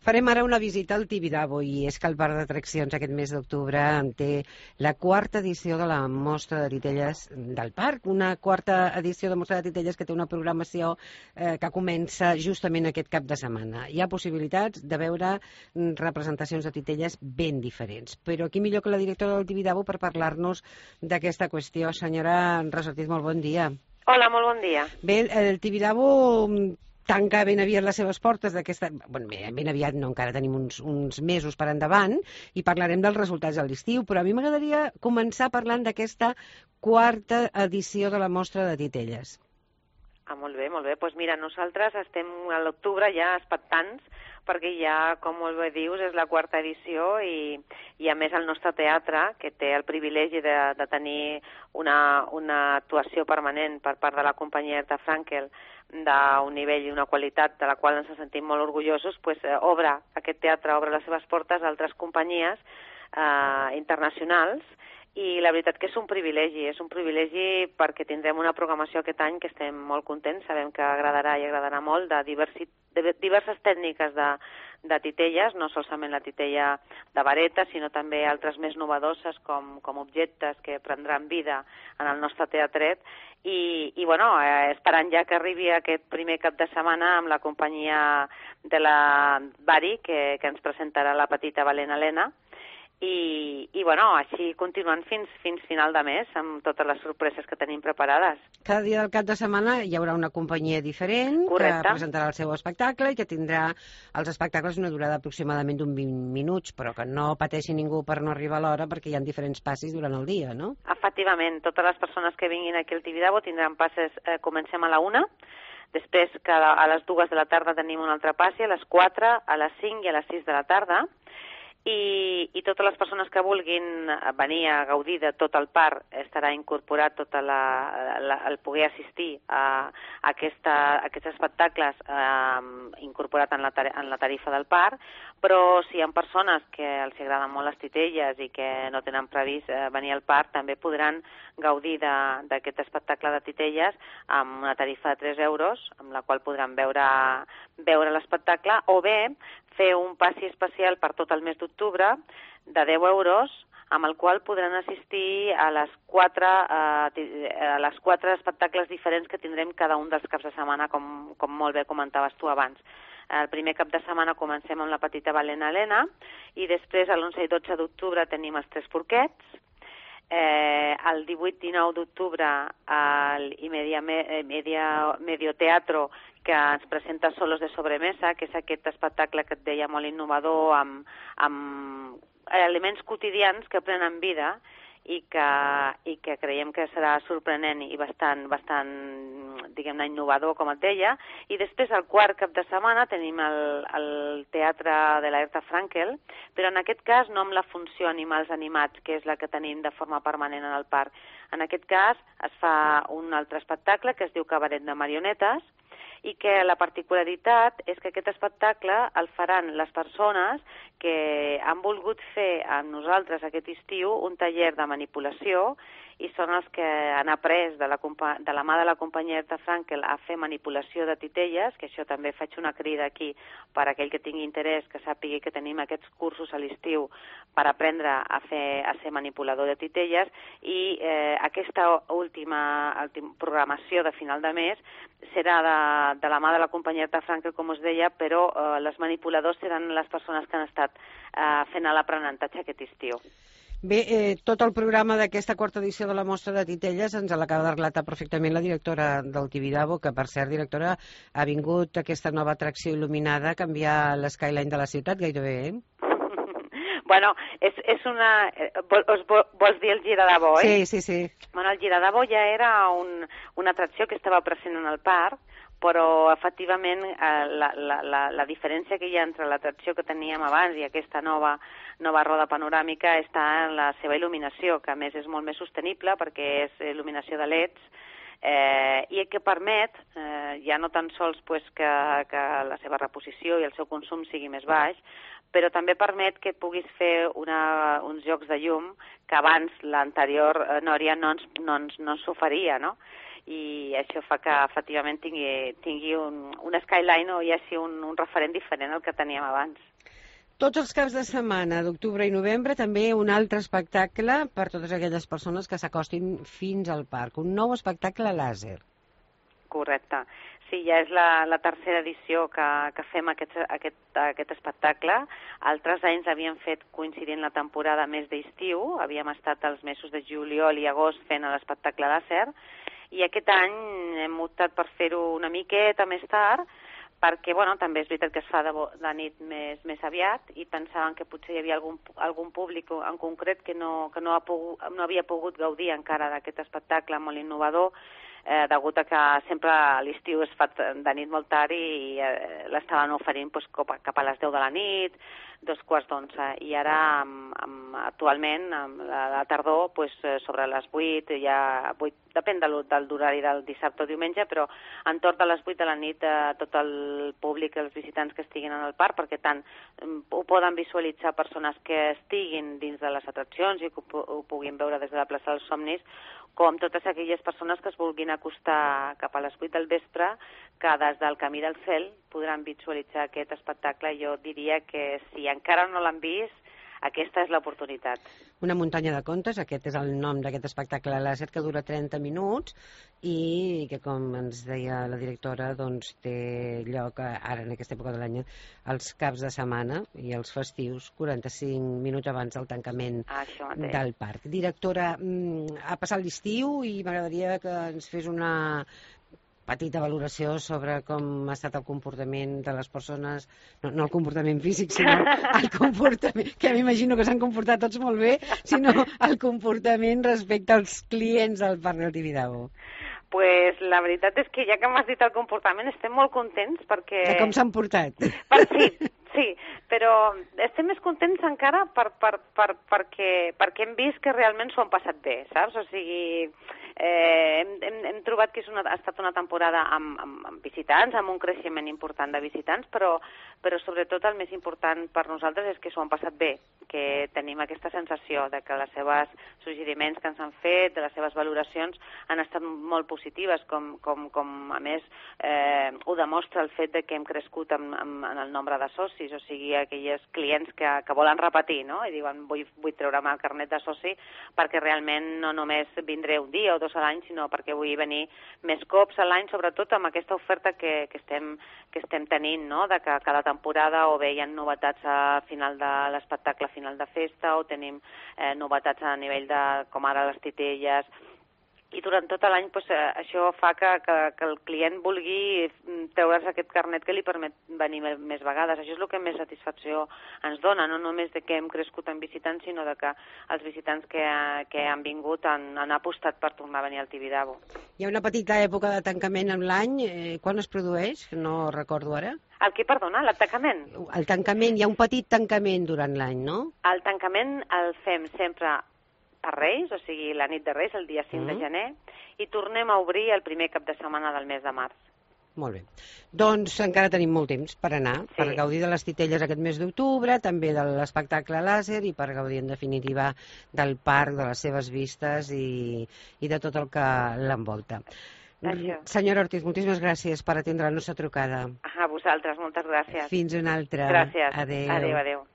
Farem ara una visita al Tibidabo i és que el parc d'atraccions aquest mes d'octubre té la quarta edició de la Mostra de Titelles del Parc, una quarta edició de Mostra de Titelles que té una programació que comença justament aquest cap de setmana. Hi ha possibilitats de veure representacions de titelles ben diferents, però qui millor que la directora del Tibidabo per parlar-nos d'aquesta qüestió. Senyora Rosa Ortiz, molt bon dia. Hola, molt bon dia. Bé, el Tibidabo tanca ben aviat les seves portes d'aquesta... Bueno, ben aviat no, encara tenim uns mesos per endavant i parlarem dels resultats de l'estiu, però a mi m'agradaria començar parlant d'aquesta quarta edició de la Mostra de Titelles. Molt bé, molt bé. Doncs mira, nosaltres estem a l'octubre ja expectants perquè ja, com molt bé dius, és la quarta edició i a més el nostre teatre, que té el privilegi de tenir una actuació permanent per part de la companyia Herta Frankel d'un nivell i una qualitat de la qual ens sentim molt orgullosos, aquest teatre obre les seves portes a altres companyies internacionals i la veritat que és un privilegi perquè tindrem una programació aquest any que estem molt contents, sabem que agradarà i agradarà molt, de diverses tècniques de titelles, no solament la titella de vareta, sinó també altres més novedoses com objectes que prendran vida en el nostre teatret i esperant ja que arribi aquest primer cap de setmana amb la companyia de la Bari que ens presentarà la petita Valent Helena i així continuant fins final de mes amb totes les sorpreses que tenim preparades. Cada dia del cap de setmana hi haurà una companyia diferent. Correcte. Que presentarà el seu espectacle i que tindrà els espectacles una durada aproximadament d'un 20 minuts, però que no pateixi ningú per no arribar a l'hora perquè hi ha diferents passis durant el dia, no? Efectivament, totes les persones que vinguin aquí al Tibidabo tindran passes, comencem a la 1, després que a les 2 de la tarda tenim un altre passi, a les 4, a les 5 i a les 6 de la tarda, i totes les persones que vulguin venir a gaudir de tot el parc estarà incorporat el poder assistir a aquests espectacles incorporat en la tarifa del parc, però si hi ha persones que els agraden molt les titelles i que no tenen previst venir al parc, també podran gaudir d'aquest espectacle de titelles amb una tarifa de 3 euros, amb la qual podran veure l'espectacle, o bé fer un passi especial per tot el mes d'octubre de 10 euros, amb el qual podran assistir a les 4 espectacles diferents que tindrem cada un dels caps de setmana, com molt bé comentaves tu abans. El primer cap de setmana comencem amb la petita Valent Helena i després, l'11 i 12 d'octubre, tenim els Tres Porquets. El 18-19 d'octubre el Medio Teatro, que ens presenta Solos de Sobremesa, que és aquest espectacle que et deia molt innovador amb elements quotidians que prenen vida i que creiem que serà sorprenent i bastant diguem-ne, innovador, com et deia. I després, el quart cap de setmana, tenim el teatre de la Herta Frankel, però en aquest cas no amb la funció Animals Animats, que és la que tenim de forma permanent en el parc. En aquest cas es fa un altre espectacle que es diu Cabaret de Marionetes, i que la particularitat és que aquest espectacle el faran les persones que han volgut fer amb nosaltres aquest estiu un taller de manipulació i són els que han après de la mà de la companyia Herta Frankel a fer manipulació de titelles, que això també faig una crida aquí per a aquell que tingui interès, que sàpigui que tenim aquests cursos a l'estiu per aprendre a ser manipulador de titelles i aquesta última programació de final de mes serà de la mà de la companyia Herta Frankel, com us deia, però les manipuladors seran les persones que han estat fent l'aprenentatge aquest estiu. Bé, tot el programa d'aquesta quarta edició de la Mostra de Titelles ens l'acaba de relatar perfectament la directora del Tibidabo, que, per cert, directora, ha vingut aquesta nova atracció il·luminada a canviar l'skyline de la ciutat gairebé, Bueno, és una... Vols dir el Giradabo, eh? Sí. Bueno, el Giradabo ja era una atracció que estava present en el parc, però efectivament la diferència que hi ha entre l'atracció que teníem abans i aquesta nova roda panoràmica està en la seva il·luminació, que a més és molt més sostenible perquè és il·luminació de LEDs i que permet ja no tan sols que la seva reposició i el seu consum sigui més baix, però també permet que puguis fer uns jocs de llum que abans l'anterior Nòria no ens oferia, no? i això fa que efectivament tingui un skyline o hi hagi un referent diferent al que teníem abans. Tots els caps de setmana d'octubre i novembre també un altre espectacle per totes aquelles persones que s'acostin fins al parc, un nou espectacle làser. Correcte. Sí, ja és la tercera edició que fem aquest espectacle. Altres anys l'havíem fet coincidint la temporada més d'estiu, havíem estat els mesos de juliol i agost fent l'espectacle làser, i aquest any hem optat per fer-ho una miqueta més tard, perquè també és veritat que es fa de nit més aviat i pensàvem que potser hi havia algun públic en concret que no havia pogut gaudir encara d'aquest espectacle molt innovador, degut a que sempre a l'estiu es fa de nit molt tard i l'estaven oferint cap a les 10 de la nit, 11:15, i ara actualment, la tardor, sobre les 8, depèn de l'horari del dissabte o diumenge, però entorn de les 8 de la nit tot el públic, els visitants que estiguin en el parc, perquè tant ho poden visualitzar persones que estiguin dins de les atraccions i que ho puguin veure des de la plaça dels Somnis, com totes aquelles persones que es vulguin acostar cap a les 8 del vespre, que des del Camí del Cel podran visualitzar aquest espectacle. Jo diria que si encara no l'han vist, aquesta és l'oportunitat. Una muntanya de contes, aquest és el nom d'aquest espectacle làser, que dura 30 minuts i que, com ens deia la directora, té lloc ara, en aquesta època de l'any, els caps de setmana i els festius, 45 minuts abans del tancament del parc. Directora, ha passat l'estiu i m'agradaria que ens fes una petita valoració sobre com ha estat el comportament de les persones, no el comportament físic, sinó el comportament, que m'imagino que s'han comportat tots molt bé, sinó el comportament respecte als clients del Parc del Tibidabo. Pues la veritat és que ja que m'has dit el comportament estem molt contents perquè... De com s'han portat. Sí, però estem més contents encara perquè hem vist que realment s'ho han passat bé, saps? O sigui, hem trobat que ha estat una temporada amb visitants, amb un creixement important de visitants, però sobretot el més important per nosaltres és que s'ho han passat bé, que tenim aquesta sensació de que les seves suggeriments que ens han fet, de les seves valoracions, han estat molt positives, com a més ho demostra el fet de que hem crescut en el nombre de socis, o sigui, aquells clients que volen repetir, no? I diuen, vull treure'm el carnet de soci perquè realment no només vindré un dia o 2 a l'any, sinó perquè vull venir més cops a l'any, sobretot amb aquesta oferta que estem tenint, no? De que cada temporada o bé hi ha novetats a final de l'espectacle, a final de festa, o tenim novetats a nivell de, com ara les titelles, i durant tot l'any això fa que el client vulgui treure's aquest carnet que li permet venir més vegades. Això és el que més satisfacció ens dona, no només de que hem crescut en visitants, sinó de que els visitants que han vingut han apostat per tornar a venir al Tibidabo. Hi ha una petita època de tancament en l'any. Quan es produeix? No recordo ara. El què, perdona? El tancament? El tancament, hi ha un petit tancament durant l'any, no? El tancament el fem sempre per Reis, o sigui, la nit de Reis, el dia 5 de gener, i tornem a obrir el primer cap de setmana del mes de març. Molt bé. Doncs encara tenim molt temps per anar, per gaudir de les titelles aquest mes d'octubre, també de l'espectacle làser i per gaudir, en definitiva, del parc, de les seves vistes i de tot el que l'envolta. Senyora Ortiz, moltíssimes gràcies per atendre la nostra trucada. A vosaltres, moltes gràcies. Fins una altra. Gràcies. Adéu. Adéu, adéu.